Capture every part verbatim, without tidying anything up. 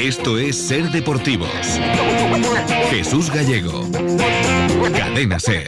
Esto es Ser Deportivos. Jesús Gallego. Cadena Ser.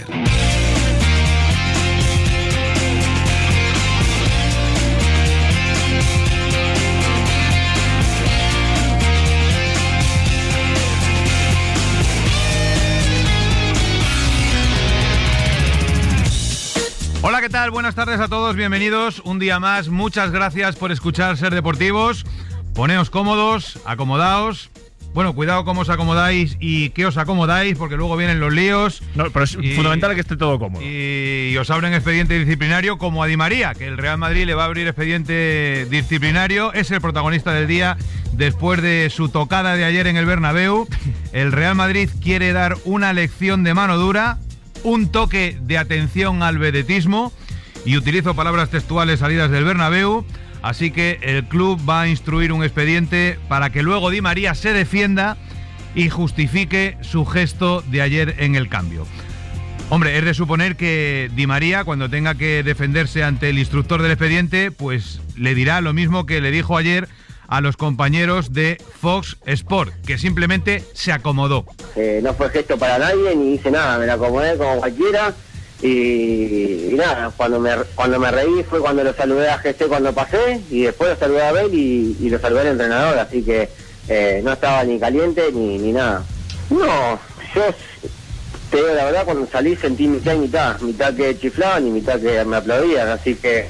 Hola, ¿qué tal? Buenas tardes a todos, bienvenidos un día más. Muchas gracias por escuchar Ser Deportivos. Poneos cómodos, acomodaos. Bueno, cuidado cómo os acomodáis y qué os acomodáis, porque luego vienen los líos. No, pero es y, fundamental que esté todo cómodo. Y, y os abren expediente disciplinario como a Di María, que el Real Madrid le va a abrir expediente disciplinario. Es el protagonista del día después de su tocada de ayer en el Bernabéu. El Real Madrid quiere dar una lección de mano dura, un toque de atención al vedetismo, y utilizo palabras textuales salidas del Bernabéu. Así que el club va a instruir un expediente para que luego Di María se defienda y justifique su gesto de ayer en el cambio. Hombre, es de suponer que Di María, cuando tenga que defenderse ante el instructor del expediente, pues le dirá lo mismo que le dijo ayer a los compañeros de Fox Sport, que simplemente se acomodó. Eh, no fue gesto para nadie, ni hice nada, me la acomodé como cualquiera. Y, y nada, cuando me cuando me reí fue cuando lo saludé a G C cuando pasé, y después lo saludé a Bel y, y lo saludé al entrenador, así que eh, no estaba ni caliente ni, ni nada. No, yo te digo la verdad, cuando salí sentí mitad y mitad, mitad que chiflaban y mitad que me aplaudían, así que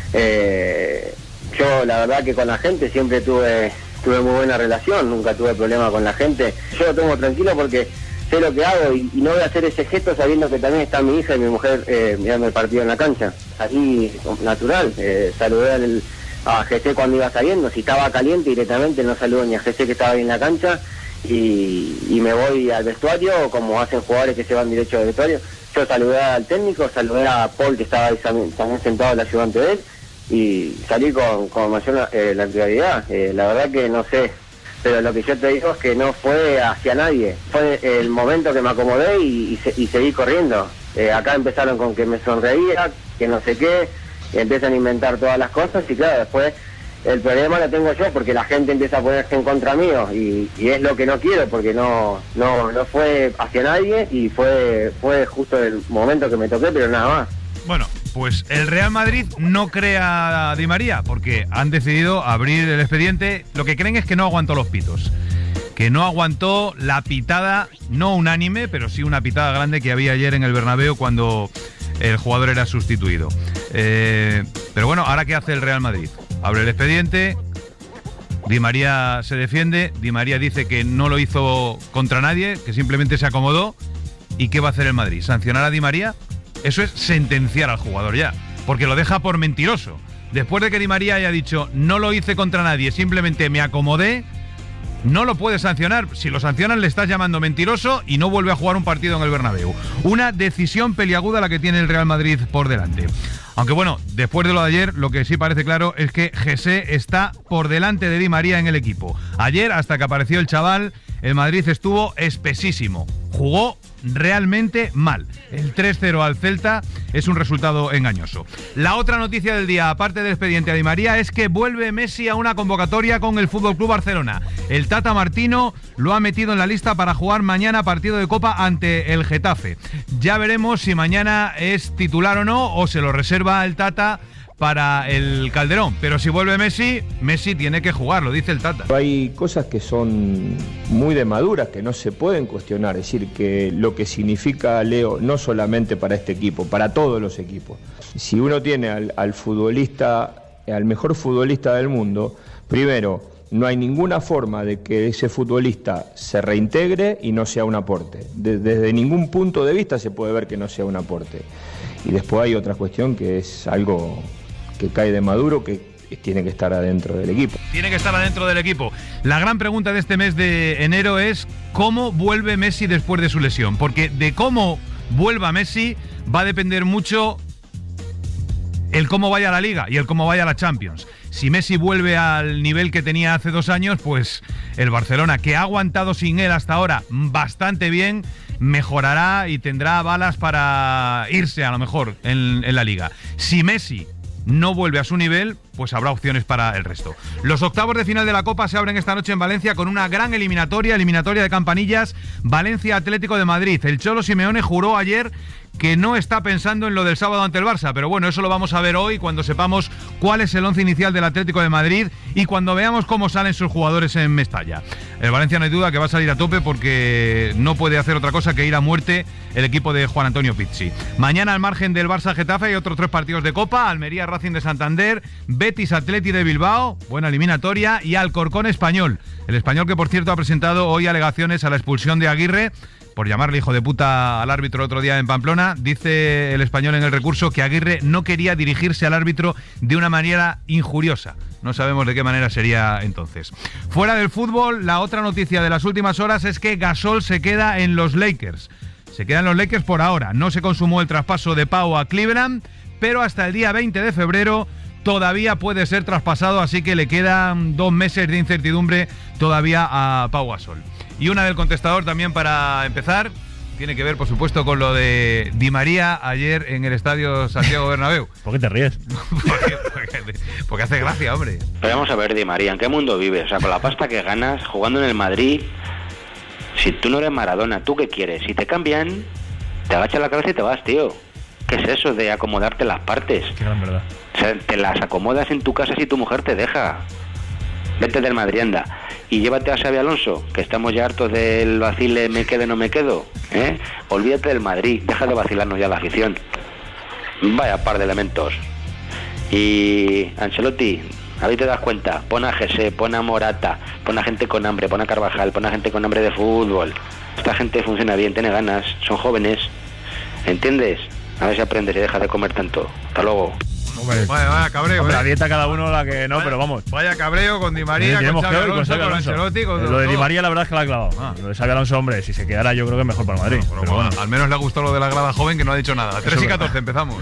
eh, yo la verdad que con la gente siempre tuve tuve muy buena relación, nunca tuve problema con la gente. Yo lo tomo tranquilo porque sé lo que hago y, y no voy a hacer ese gesto sabiendo que también está mi hija y mi mujer eh, mirando el partido en la cancha. Así, natural, eh, saludé al, a G C cuando iba saliendo, si estaba caliente directamente no saludo ni a G C que estaba ahí en la cancha, y, y me voy al vestuario como hacen jugadores que se van derecho al vestuario. Yo saludé al técnico, saludé a Paul que estaba ahí también, también sentado el ayudante de él, y salí con, con mayor eh, naturalidad. Eh, la verdad que no sé, pero lo que yo te digo es que no fue hacia nadie, fue el momento que me acomodé y, y, se, y seguí corriendo. Eh, acá empezaron con que me sonreía, que no sé qué, empiezan a inventar todas las cosas, y claro, después el problema lo tengo yo porque la gente empieza a ponerse en contra mío, y, y es lo que no quiero, porque no no no fue hacia nadie y fue fue justo el momento que me toqué, pero nada más. Bueno, pues el Real Madrid no cree a Di María porque han decidido abrir el expediente. Lo que creen es que no aguantó los pitos, que no aguantó la pitada, no unánime, pero sí una pitada grande que había ayer en el Bernabéu cuando el jugador era sustituido. Eh, pero bueno, ¿ahora qué hace el Real Madrid? Abre el expediente, Di María se defiende, Di María dice que no lo hizo contra nadie, que simplemente se acomodó. ¿Y qué va a hacer el Madrid? ¿Sancionar a Di María? Eso es sentenciar al jugador ya, porque lo deja por mentiroso. Después de que Di María haya dicho no lo hice contra nadie, simplemente me acomodé, no lo puede sancionar. Si lo sancionan le estás llamando mentiroso y no vuelve a jugar un partido en el Bernabéu. Una decisión peliaguda la que tiene el Real Madrid por delante. Aunque bueno, después de lo de ayer, lo que sí parece claro es que G C está por delante de Di María en el equipo. Ayer, hasta que apareció el chaval, el Madrid estuvo espesísimo. Jugó realmente mal. El tres cero al Celta es un resultado engañoso. La otra noticia del día, aparte del expediente a Di María, es que vuelve Messi a una convocatoria con el F C Barcelona. El Tata Martino lo ha metido en la lista para jugar mañana partido de Copa ante el Getafe. Ya veremos si mañana es titular o no, o se lo reserva el Tata para el Calderón, pero si vuelve Messi, Messi tiene que jugar, lo dice el Tata. Hay cosas que son muy de maduras, que no se pueden cuestionar, es decir, que lo que significa Leo no solamente para este equipo, para todos los equipos. Si uno tiene al, al futbolista, al mejor futbolista del mundo, primero, no hay ninguna forma de que ese futbolista se reintegre y no sea un aporte. De, desde ningún punto de vista se puede ver que no sea un aporte. Y después hay otra cuestión que es algo que cae de maduro, que tiene que estar adentro del equipo. Tiene que estar adentro del equipo. La gran pregunta de este mes de enero es ¿cómo vuelve Messi después de su lesión? Porque de cómo vuelva Messi va a depender mucho el cómo vaya a la Liga y el cómo vaya a la Champions. Si Messi vuelve al nivel que tenía hace dos años, pues el Barcelona, que ha aguantado sin él hasta ahora bastante bien, mejorará y tendrá balas para irse a lo mejor en, en la Liga. Si Messi no vuelve a su nivel, pues habrá opciones para el resto. Los octavos de final de la Copa se abren esta noche en Valencia con una gran eliminatoria, eliminatoria de campanillas, Valencia Atlético de Madrid. El Cholo Simeone juró ayer que no está pensando en lo del sábado ante el Barça, pero bueno, eso lo vamos a ver hoy cuando sepamos cuál es el once inicial del Atlético de Madrid y cuando veamos cómo salen sus jugadores en Mestalla. El Valencia no hay duda que va a salir a tope porque no puede hacer otra cosa que ir a muerte el equipo de Juan Antonio Pizzi. Mañana, al margen del Barça-Getafe, hay otros tres partidos de Copa: Almería Racing de Santander, Betis Atleti de Bilbao, buena eliminatoria, y Alcorcón Español. El Español que, por cierto, ha presentado hoy alegaciones a la expulsión de Aguirre por llamarle hijo de puta al árbitro el otro día en Pamplona. Dice el Español en el recurso que Aguirre no quería dirigirse al árbitro de una manera injuriosa. No sabemos de qué manera sería entonces. Fuera del fútbol, la otra noticia de las últimas horas es que Gasol se queda en los Lakers. Se queda en los Lakers por ahora. No se consumó el traspaso de Pau a Cleveland, pero hasta el día veinte de febrero todavía puede ser traspasado, así que le quedan dos meses de incertidumbre todavía a Pau Gasol. Y una del contestador también para empezar, tiene que ver, por supuesto, con lo de Di María ayer en el estadio Santiago Bernabéu. ¿Por qué te ríes? porque, porque, porque hace gracia, hombre. Pero vamos a ver, Di María, ¿en qué mundo vives? O sea, con la pasta que ganas, jugando en el Madrid, si tú no eres Maradona, ¿tú qué quieres? Si te cambian, te agachas la cabeza y te vas, tío. ¿Qué es eso de acomodarte las partes? Qué gran verdad. O sea, te las acomodas en tu casa si tu mujer te deja. Vete del Madrid, anda. Y llévate a Xabi Alonso, que estamos ya hartos del vacile me quedo, no me quedo, ¿eh? Olvídate del Madrid, deja de vacilarnos ya la afición. Vaya par de elementos. Y Ancelotti, a ver te das cuenta, pon a Jesse, pon a Morata, pon a gente con hambre, pon a Carvajal, pon a gente con hambre de fútbol. Esta gente funciona bien, tiene ganas, son jóvenes, ¿entiendes? A ver si aprendes y dejas de comer tanto. Hasta luego. Hombre, vaya, vaya cabreo. Hombre, ¿eh? la dieta cada uno la que no, vaya, pero vamos. Vaya cabreo con Di María, sí, con Xabi Alonso, con, con, con Ancelotti, con Lo todo. de Di María la verdad es que la ha clavado. Ah. Lo de Xabi Alonso, hombre, si se quedara yo creo que es mejor para el Madrid. Bueno, pero pero bueno, bueno, al menos le ha gustado lo de la grada joven, que no ha dicho nada. tres y catorce, empezamos.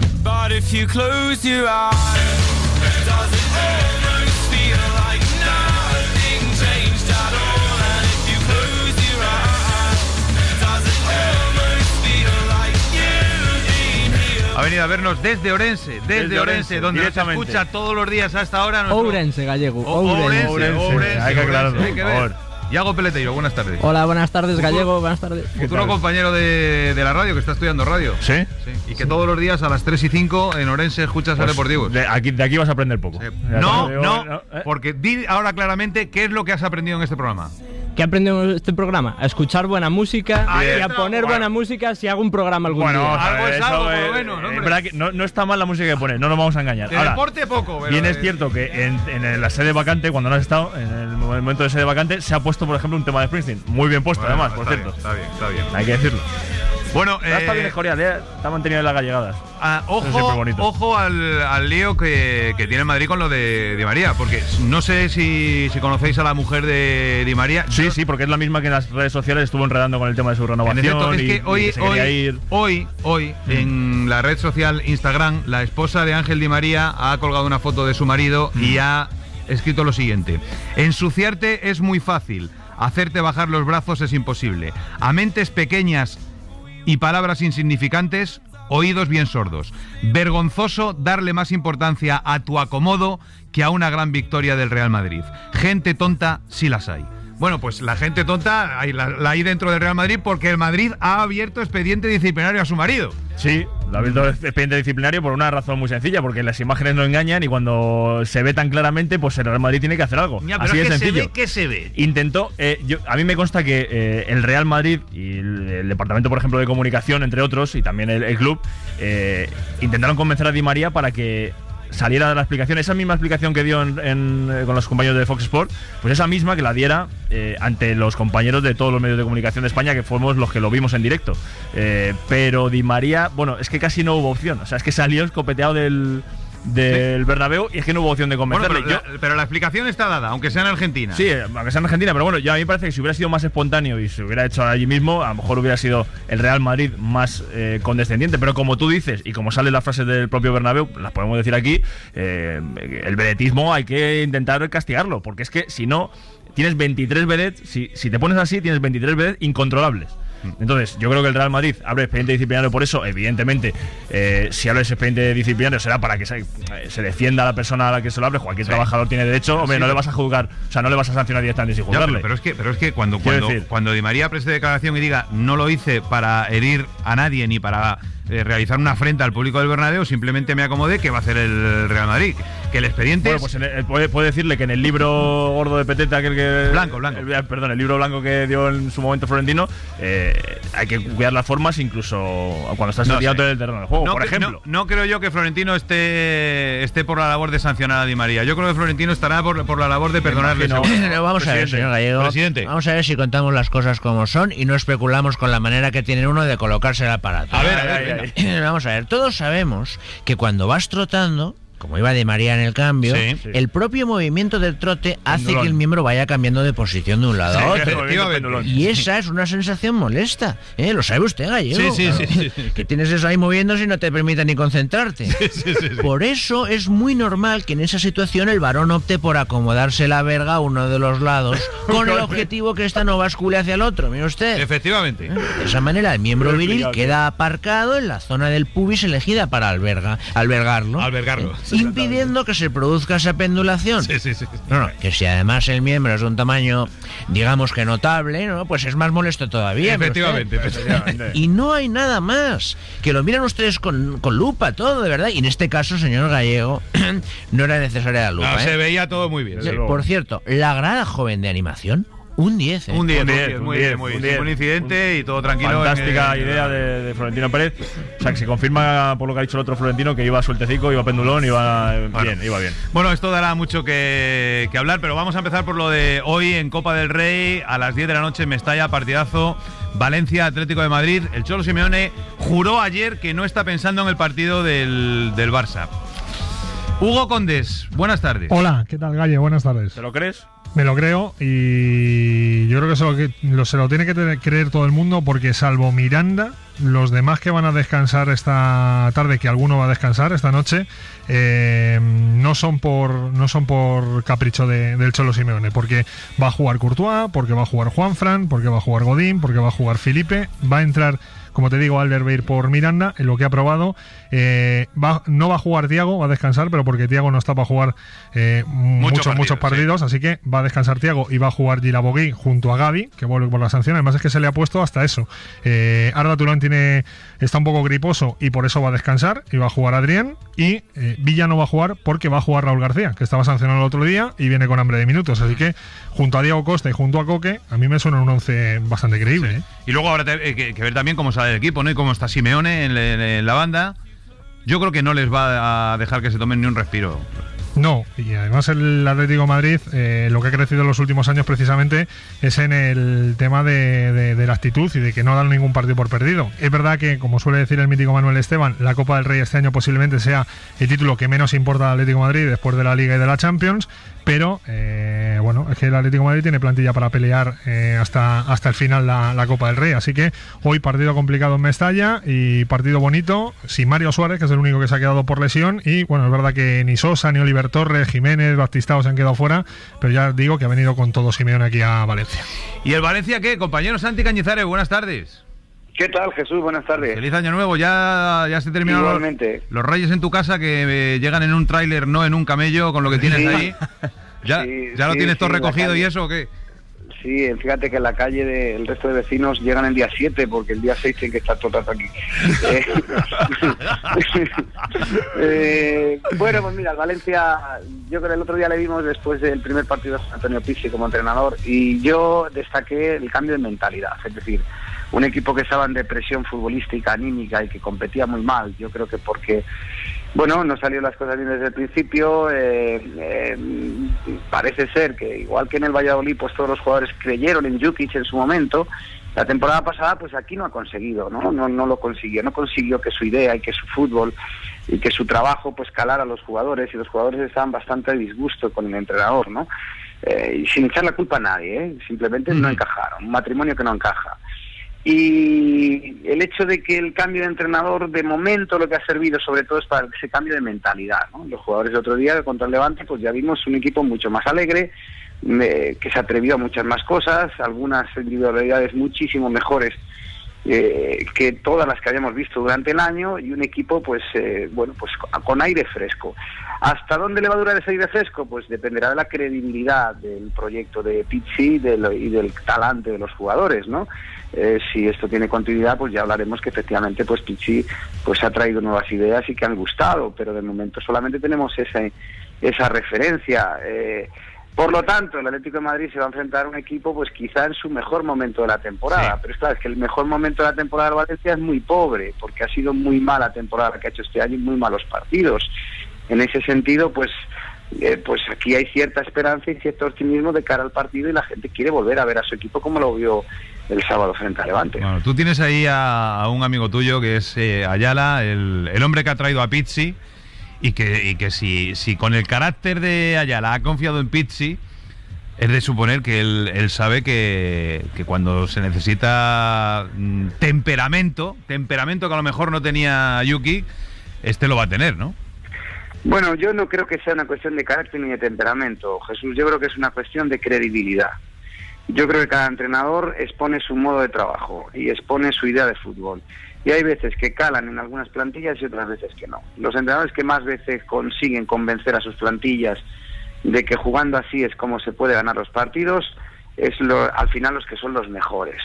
Ha venido a vernos desde Orense, desde, desde Orense, Orense, donde nos escucha todos los días hasta ahora. Nuestro... Ourense, gallego. O Ourense, Ourense, Ourense. Hay que aclararlo, Ourense, por favor. Iago Peleteiro, buenas tardes. Hola, buenas tardes, gallego, buenas tardes. Futuro compañero de, de la radio, que está estudiando radio. ¿Sí? Sí. Y que sí. Todos los días a las tres y cinco en Orense escuchas pues a Deportivos. De aquí, de aquí vas a aprender poco. Sí. No, no, no ¿eh? Porque di ahora claramente qué es lo que has aprendido en este programa. ¿Qué aprendemos en este programa? A escuchar buena música Ahí y está. a poner bueno. buena música si hago un programa algún bueno, día. Algo es algo, por lo eh, menos, ¿no, eh, verdad que no, no está mal la música que pone, no nos vamos a engañar. De Ahora, deporte poco, pero bien de... es cierto que en, en la sede vacante, cuando no has estado, en el momento de sede vacante, se ha puesto, por ejemplo, un tema de Springsteen. Muy bien puesto, bueno, además, por está cierto. Bien, está bien, está bien. Hay que decirlo. Bueno, eh, está bien Escorial, eh, está mantenido en las gallegadas. Ah, ojo, ojo al, al lío que, que tiene el Madrid con lo de Di María, porque no sé si, si conocéis a la mujer de Di María. Sí, Yo, sí, porque es la misma que en las redes sociales estuvo enredando con el tema de su renovación. En efecto, es y, que hoy, y que se hoy, ir. hoy, hoy mm. en la red social Instagram, la esposa de Ángel Di María ha colgado una foto de su marido mm. y ha escrito lo siguiente: ensuciarte es muy fácil, hacerte bajar los brazos es imposible. A mentes pequeñas y palabras insignificantes, oídos bien sordos. Vergonzoso darle más importancia a tu acomodo que a una gran victoria del Real Madrid. Gente tonta sí las hay. Bueno, pues la gente tonta hay, la, la hay dentro del Real Madrid porque el Madrid ha abierto expediente disciplinario a su marido. Sí, lo ha abierto expediente disciplinario por una razón muy sencilla, porque las imágenes no engañan y cuando se ve tan claramente, pues el Real Madrid tiene que hacer algo. Ya, así de sencillo. Se ve, ¿qué se ve? Intentó, eh, yo, a mí me consta que eh, el Real Madrid y el, el departamento, por ejemplo, de comunicación, entre otros, y también el, el club, eh, intentaron convencer a Di María para que saliera de la explicación, esa misma explicación que dio en, en, con los compañeros de Fox Sport, pues esa misma que la diera eh, ante los compañeros de todos los medios de comunicación de España, que fuimos los que lo vimos en directo. Eh, pero Di María, bueno, es que casi no hubo opción, o sea, es que salió escopeteado del... del ¿Sí? Bernabéu y es que no hubo opción de convencerle. Bueno, pero, yo, la, pero la explicación está dada, aunque sea en Argentina. Sí, aunque sea en Argentina, pero bueno, yo a mí me parece que si hubiera sido más espontáneo y se hubiera hecho allí mismo, a lo mejor hubiera sido el Real Madrid más eh, condescendiente. Pero como tú dices, y como salen las frases del propio Bernabéu, las podemos decir aquí, eh, el vedetismo hay que intentar castigarlo, porque es que si no, tienes veintitrés vedets, si, si te pones así, tienes veintitrés vedets incontrolables. Entonces, yo creo que el Real Madrid abre expediente disciplinario por eso. Evidentemente, eh, si abre ese expediente disciplinario será para que se, se defienda a la persona a la que se lo abre. Cualquier sí. trabajador tiene derecho. Hombre, sí, no le vas a juzgar, o sea, no le vas a sancionar directamente sin juzgarle. Ya, pero, pero es que, pero es que cuando, cuando, cuando Di María preste declaración y diga no lo hice para herir a nadie ni para eh, realizar una afrenta al público del Bernabéu, simplemente me acomodé, ¿qué va a hacer el Real Madrid? Que el expediente bueno, pues en el, puede, puede decirle que en el libro gordo de Petete, aquel que blanco, blanco, el, perdón, el libro blanco que dio en su momento Florentino, eh, hay que cuidar las formas incluso cuando estás no retirado del terreno del juego, no, por ejemplo. No, no creo yo que Florentino esté esté por la labor de sancionar a Di María. Yo creo que Florentino estará por, por la labor de perdonarle. No, vamos a ver, señor Gallego. Presidente. Vamos a ver si contamos las cosas como son y no especulamos con la manera que tiene uno de colocarse el aparato. A ver, a ver, a ver. Vamos a ver, todos sabemos que cuando vas trotando, como iba Di María en el cambio, sí, sí. el propio movimiento del trote hace Pendulón. que el miembro vaya cambiando de posición de un lado sí, a otro. Y esa es una sensación molesta. ¿eh? Lo sabe usted, Gallego. Sí, sí, sí, sí. Que tienes eso ahí moviéndose y no te permite ni concentrarte. Sí, sí, sí, sí. Por eso es muy normal que en esa situación el varón opte por acomodarse la verga a uno de los lados con el objetivo que esta no bascule hacia el otro. Mire usted. Efectivamente. De esa manera el miembro viril queda aparcado en la zona del pubis elegida para alberga, albergarlo. Albergarlo. ¿eh? Impidiendo que se produzca esa pendulación. Sí, sí, sí. No, no, que si además el miembro es de un tamaño, digamos que notable, ¿no? Pues es más molesto todavía. Efectivamente, efectivamente. Y no hay nada más. Que lo miran ustedes con, con lupa todo, de verdad. Y en este caso, señor Gallego, no era necesaria la lupa. No, ¿eh? se veía todo muy bien. Sí, por cierto, la grada joven de animación, un diez, ¿eh? Un diez, un diez, muy un bien, muy bien. Un incidente y todo tranquilo. Fantástica en, idea de, de Florentino Pérez. O sea, que se confirma por lo que ha dicho el otro Florentino que iba sueltecico, iba pendulón, iba bueno, bien, iba bien. Bueno, esto dará mucho que, que hablar, pero vamos a empezar por lo de hoy en Copa del Rey, a las diez de la noche en Mestalla, partidazo Valencia Atlético de Madrid. El Cholo Simeone juró ayer que no está pensando en el partido del, del Barça. Hugo Condés, buenas tardes. Hola, ¿qué tal, Galle? Buenas tardes. ¿Te lo crees? Me lo creo y yo creo que se lo, que, lo, se lo tiene que tener, creer todo el mundo porque salvo Miranda, los demás que van a descansar esta tarde, que alguno va a descansar esta noche, eh, no son por no son por capricho de, del Cholo Simeone, porque va a jugar Courtois, porque va a jugar Juanfran, porque va a jugar Godín, porque va a jugar Felipe, va a entrar, como te digo, Alderweireld por Miranda, en lo que ha probado. Eh, va, no va a jugar Thiago, va a descansar, pero porque Thiago no está para jugar eh, muchos, partido, muchos partidos, sí. Así que va a descansar Thiago y va a jugar Gilabogui junto a Gavi, que vuelve por la sanción. Además es que se le ha puesto hasta eso. Eh, Arda Turán tiene, está un poco griposo y por eso va a descansar y va a jugar Adrián. Y eh, Villa no va a jugar porque va a jugar Raúl García, que estaba sancionado el otro día y viene con hambre de minutos. Así que junto a Diego Costa y junto a Coque, a mí me suena un once bastante creíble. Sí. ¿eh? Y luego habrá que, que ver también cómo sale el equipo, ¿no? Y cómo está Simeone en, en, en la banda. Yo creo que no les va a dejar que se tomen ni un respiro. No, y además el Atlético de Madrid, eh, lo que ha crecido en los últimos años precisamente es en el tema de, de, de la actitud y de que no dan ningún partido por perdido. Es verdad que, como suele decir el mítico Manuel Esteban, la Copa del Rey este año posiblemente sea el título que menos importa al Atlético de Madrid después de la Liga y de la Champions, pero eh, bueno, es que el Atlético de Madrid tiene plantilla para pelear eh, hasta, hasta el final la, la Copa del Rey, así que hoy partido complicado en Mestalla y partido bonito, sin Mario Suárez, que es el único que se ha quedado por lesión, y bueno, es verdad que ni Sosa, ni Oliver Torres, Jiménez, Baptistao se han quedado fuera, pero ya digo que ha venido con todo Simeone aquí a Valencia. ¿Y el Valencia qué? Compañero Santi Cañizares, buenas tardes. ¿Qué tal, Jesús? Buenas tardes. Feliz año nuevo, ya, ya se terminaron los, los Reyes en tu casa, que eh, llegan en un tráiler, no en un camello, con lo que tienes sí. ahí. ¿Ya, sí, ya lo sí, tienes todo sí, recogido y eso o qué? Sí, fíjate que en la calle del de, resto de vecinos llegan el día siete, porque el día seis tienen que estar todos aquí. eh, eh, bueno, pues mira, el Valencia, yo creo que el otro día le vimos después del primer partido de Antonio Pizzi como entrenador, y yo destaqué el cambio de mentalidad, es decir, un equipo que estaba en depresión futbolística, anímica y que competía muy mal. Yo creo que porque, bueno, no salieron las cosas bien desde el principio. Eh, eh, parece ser que, igual que en el Valladolid, pues todos los jugadores creyeron en Jukic en su momento. La temporada pasada, pues aquí no ha conseguido, ¿no? No, no lo consiguió. No consiguió que su idea y que su fútbol y que su trabajo, pues calara a los jugadores, y los jugadores estaban bastante a disgusto con el entrenador, ¿no? Eh, y sin echar la culpa a nadie, ¿eh? Simplemente mm. no encajaron. Un matrimonio que no encaja. Y el hecho de que el cambio de entrenador, de momento, lo que ha servido sobre todo es para ese cambio de mentalidad, ¿no? Los jugadores el otro día contra el Levante, pues ya vimos un equipo mucho más alegre, eh, que se atrevió a muchas más cosas, algunas individualidades muchísimo mejores eh, que todas las que habíamos visto durante el año, y un equipo pues eh, bueno pues con aire fresco. ¿Hasta dónde le va a durar ese aire fresco? Pues dependerá de la credibilidad del proyecto de Pizzi de lo, y del talante de los jugadores, ¿no? Eh, si esto tiene continuidad, pues ya hablaremos que efectivamente pues Pizzi pues ha traído nuevas ideas y que han gustado, pero de momento solamente tenemos esa, esa referencia. Eh, por lo tanto, el Atlético de Madrid se va a enfrentar a un equipo pues quizá en su mejor momento de la temporada, sí. Pero es claro, es que el mejor momento de la temporada del Valencia es muy pobre, porque ha sido muy mala temporada la que ha hecho este año y muy malos partidos. En ese sentido, pues eh, pues aquí hay cierta esperanza y cierto optimismo de cara al partido, y la gente quiere volver a ver a su equipo como lo vio el sábado frente a Levante. Bueno, tú tienes ahí a, a un amigo tuyo que es eh, Ayala, el, el hombre que ha traído a Pizzi, y que, y que si, si con el carácter de Ayala ha confiado en Pizzi, es de suponer que él, él sabe que, que cuando se necesita mm, temperamento, temperamento que a lo mejor no tenía Yuki, este lo va a tener, ¿no? Bueno, yo no creo que sea una cuestión de carácter ni de temperamento, Jesús. Yo creo que es una cuestión de credibilidad. Yo creo que cada entrenador expone su modo de trabajo y expone su idea de fútbol. Y hay veces que calan en algunas plantillas y otras veces que no. Los entrenadores que más veces consiguen convencer a sus plantillas de que jugando así es como se puede ganar los partidos, es lo, al final los que son los mejores.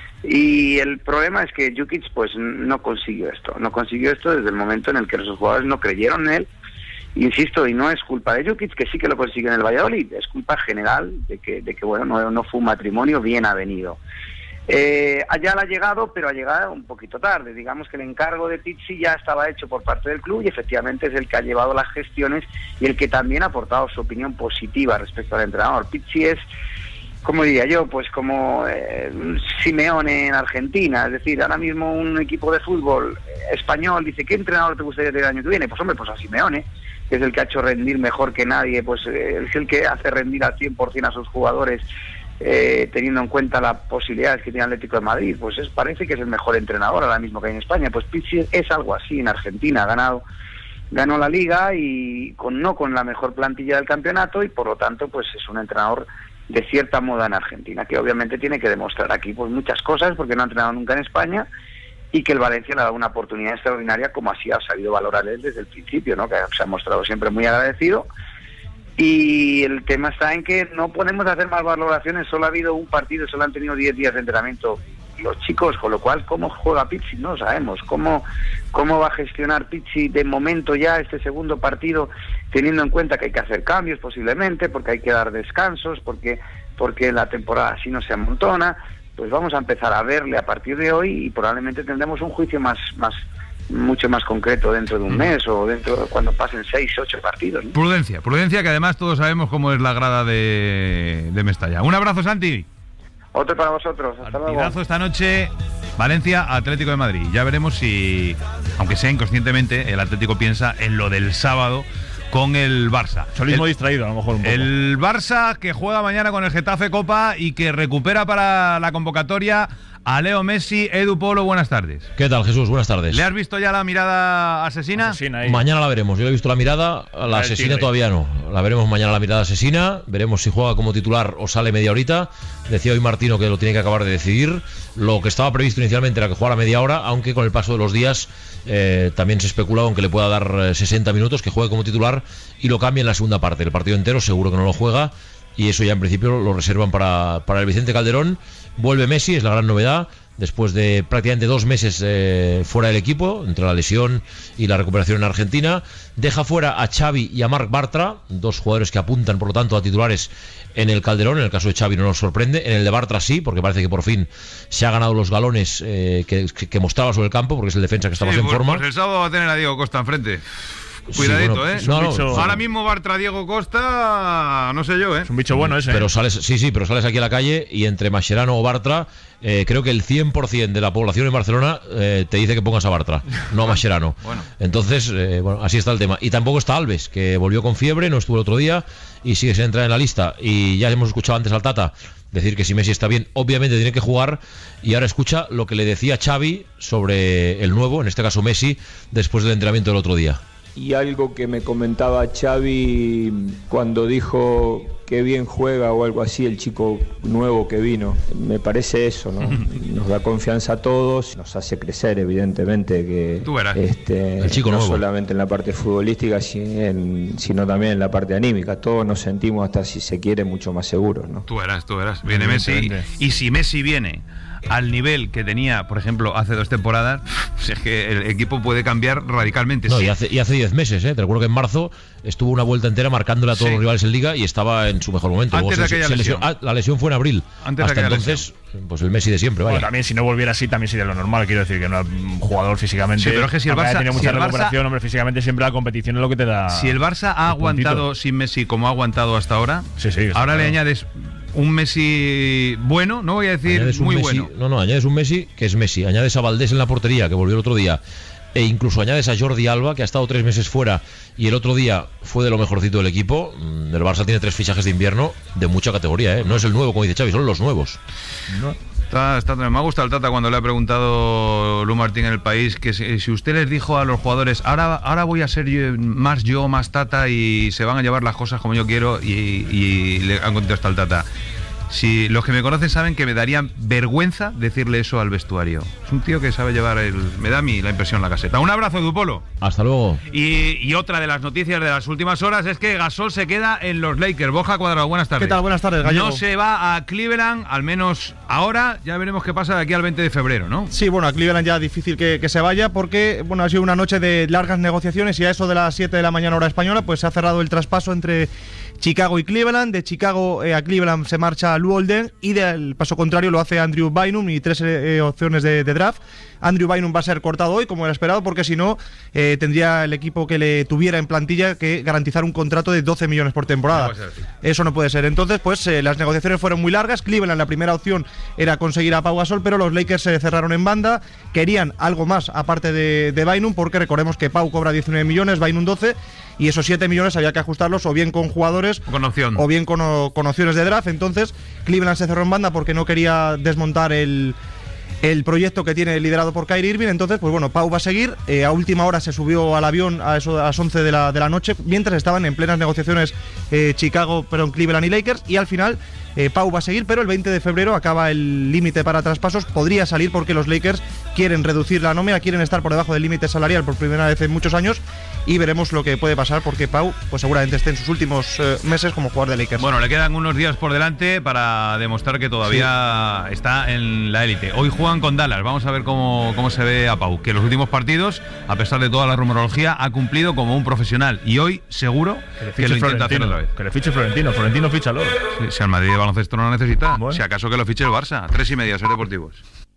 Y el problema es que Jukic pues no consiguió esto. No consiguió esto desde el momento en el que los jugadores no creyeron en él. Insisto, y no es culpa de Jukic, que sí que lo consiguió en el Valladolid, es culpa general de que, de que bueno, no, no fue un matrimonio bien avenido. Eh, Ayala ha llegado, pero ha llegado un poquito tarde. Digamos que el encargo de Pizzi ya estaba hecho por parte del club y efectivamente es el que ha llevado las gestiones y el que también ha aportado su opinión positiva respecto al entrenador. Pizzi es, como diría yo, pues como eh, Simeone en Argentina. Es decir, ahora mismo un equipo de fútbol español dice, ¿qué entrenador te gustaría tener el año que viene? Pues hombre, pues a Simeone, que es el que ha hecho rendir mejor que nadie, pues eh, es el que hace rendir al cien por ciento a sus jugadores, eh, teniendo en cuenta las posibilidades que tiene el Atlético de Madrid. Pues es, parece que es el mejor entrenador ahora mismo que hay en España. Pues Pizzi es algo así en Argentina, ha ganado ganó la Liga y con no con la mejor plantilla del campeonato, y por lo tanto pues es un entrenador de cierta moda en Argentina, que obviamente tiene que demostrar aquí pues muchas cosas, porque no ha entrenado nunca en España, y que el Valencia le ha dado una oportunidad extraordinaria, como así ha sabido valorar él desde el principio, ¿no? Que se ha mostrado siempre muy agradecido. Y el tema está en que no podemos hacer más valoraciones. Solo ha habido un partido, solo han tenido diez días de entrenamiento los chicos, con lo cual cómo juega Pizzi no sabemos, cómo cómo va a gestionar Pizzi de momento ya este segundo partido, teniendo en cuenta que hay que hacer cambios posiblemente, porque hay que dar descansos, porque porque la temporada así no se amontona. Pues vamos a empezar a verle a partir de hoy y probablemente tendremos un juicio más más mucho más concreto dentro de un mes o dentro de cuando pasen seis, ocho partidos, ¿no? Prudencia, prudencia, que además todos sabemos cómo es la grada de, de Mestalla. Un abrazo, Santi. Otro para vosotros. Hasta luego. Partidazo esta noche, Valencia, Atlético de Madrid. Ya veremos si, aunque sea inconscientemente, el Atlético piensa en lo del sábado con el Barça. Solismo el, distraído, a lo mejor un poco. El Barça que juega mañana con el Getafe Copa y que recupera para la convocatoria a Leo Messi. Edu Polo, buenas tardes. ¿Qué tal, Jesús? Buenas tardes. ¿Le has visto ya la mirada asesina? asesina mañana la veremos. Yo le he visto la mirada, la asesina todavía no. La veremos mañana la mirada asesina. Veremos si juega como titular o sale media horita. Decía hoy Martino que lo tiene que acabar de decidir. Lo que estaba previsto inicialmente era que jugara media hora, aunque con el paso de los días eh, también se especulaba que le pueda dar sesenta minutos, que juegue como titular y lo cambie en la segunda parte. El partido entero seguro que no lo juega, y eso ya en principio lo reservan para, para el Vicente Calderón. Vuelve Messi, es la gran novedad, después de prácticamente dos meses eh, fuera del equipo, entre la lesión y la recuperación en Argentina. Deja fuera a Xavi y a Marc Bartra, dos jugadores que apuntan por lo tanto a titulares en el Calderón. En el caso de Xavi no nos sorprende, en el de Bartra sí, porque parece que por fin se ha ganado los galones eh, que, que, que mostraba sobre el campo, porque es el defensa que está sí, más en pues, forma. Pues el sábado va a tener a Diego Costa enfrente. Cuidadito, sí, bueno, ¿eh? No, no, ahora mismo Bartra, Diego Costa, no sé yo, ¿eh? Es un bicho bueno ese. Pero sales, sí, sí, pero sales aquí a la calle y entre Mascherano o Bartra, eh, creo que el cien por ciento de la población en Barcelona eh, te dice que pongas a Bartra, no a Mascherano. Bueno. Entonces, eh, bueno, así está el tema. Y tampoco está Alves, que volvió con fiebre, no estuvo el otro día y sigue sin entrar en la lista. Y ya hemos escuchado antes al Tata decir que si Messi está bien, obviamente tiene que jugar. Y ahora escucha lo que le decía Xavi sobre el nuevo, en este caso Messi, después del entrenamiento del otro día. Y algo que me comentaba Xavi cuando dijo qué bien juega o algo así el chico nuevo que vino. Me parece eso, ¿no? Nos da confianza a todos, nos hace crecer, evidentemente, que Tú verás. Este, el chico no nuevo. solamente en la parte futbolística, sino también en la parte anímica. Todos nos sentimos, hasta si se quiere, mucho más seguros, ¿no? Tú verás, tú verás. Viene Messi, y si Messi viene al nivel que tenía, por ejemplo, hace dos temporadas, es que el equipo puede cambiar radicalmente. No, sí. y hace y hace diez meses, ¿eh? Te recuerdo que en marzo estuvo una vuelta entera marcándole a todos Sí. los rivales en Liga y estaba en su mejor momento. Antes Luego de se- aquella se lesión. lesionó- ah, la lesión fue en abril. Antes de Hasta aquella entonces, pues el Messi de siempre, vaya. Bueno, también si no volviera así, también sería lo normal. Quiero decir que no es un jugador físicamente. Sí, pero es que si el aunque haya Barça- tenido si mucha el Barça- recuperación, hombre, físicamente siempre la competición es lo que te da. Si el Barça ha el puntito. aguantado sin Messi como ha aguantado hasta ahora, Sí, sí, está ahora le claro. añades un Messi bueno, no voy a decir Añades un muy Messi- bueno. No, no, añades un Messi que es Messi. Añades a Valdés en la portería, que volvió el otro día. E incluso añades a Jordi Alba, que ha estado tres meses fuera y el otro día fue de lo mejorcito del equipo. Mm, El Barça tiene tres fichajes de invierno de mucha categoría, ¿eh? No es el nuevo, como dice Xavi, son los nuevos. No. Está, está, me ha gustado el Tata cuando le ha preguntado Lu Martín en El País que si, si usted les dijo a los jugadores, ahora, ahora voy a ser yo, más yo, más Tata, y se van a llevar las cosas como yo quiero, y, y le han contestado al Tata: si los que me conocen saben que me daría vergüenza decirle eso al vestuario. Es un tío que sabe llevar el... Me da a mí la impresión la caseta. Un abrazo, Dupolo. Hasta luego. Y, y otra de las noticias de las últimas horas es que Gasol se queda en los Lakers. Borja Cuadrado, buenas tardes. ¿Qué tal? Buenas tardes, Gallego. No se va a Cleveland, al menos ahora. Ya veremos qué pasa de aquí al veinte de febrero, ¿no? Sí, bueno, a Cleveland ya difícil que, que se vaya porque, bueno, ha sido una noche de largas negociaciones y a eso de las siete de la mañana hora española, pues se ha cerrado el traspaso entre Chicago y Cleveland. De Chicago eh, a Cleveland se marcha Lou Holden y del paso contrario lo hace Andrew Bynum y tres eh, opciones de, de draft. Andrew Bynum va a ser cortado hoy, como era esperado, porque si no, eh, tendría el equipo que le tuviera en plantilla que garantizar un contrato de doce millones por temporada. No puede ser así. Eso no puede ser. Entonces, pues eh, las negociaciones fueron muy largas. Cleveland, la primera opción era conseguir a Pau Gasol, pero los Lakers se cerraron en banda. Querían algo más aparte de, de Bynum, porque recordemos que Pau cobra diecinueve millones, Bynum doce, y esos siete millones había que ajustarlos o bien con jugadores Con opción. o bien con, o- con opciones de draft. Entonces, Cleveland se cerró en banda porque no quería desmontar el, el proyecto que tiene liderado por Kyrie Irving. Entonces, pues bueno, Pau va a seguir. Eh, a última hora se subió al avión a eso a las once de la, de la noche, mientras estaban en plenas negociaciones eh, Chicago, pero Cleveland y Lakers. Y al final, eh, Pau va a seguir, pero el veinte de febrero acaba el límite para traspasos. Podría salir porque los Lakers quieren reducir la nómina, quieren estar por debajo del límite salarial por primera vez en muchos años. Y veremos lo que puede pasar porque Pau, pues seguramente esté en sus últimos eh, meses como jugador de Lakers. Bueno, le quedan unos días por delante para demostrar que todavía sí. está en la élite. Hoy juegan con Dallas. Vamos a ver cómo, cómo se ve a Pau, que en los últimos partidos, a pesar de toda la rumorología, ha cumplido como un profesional. Y hoy, seguro, que, que lo intenta hacer otra vez. Que le fiche Florentino. Florentino, fíchalo. Sí, si al Madrid de baloncesto no lo necesita, bueno. Si acaso que lo fiche el Barça. Tres y media, Ser Deportivos.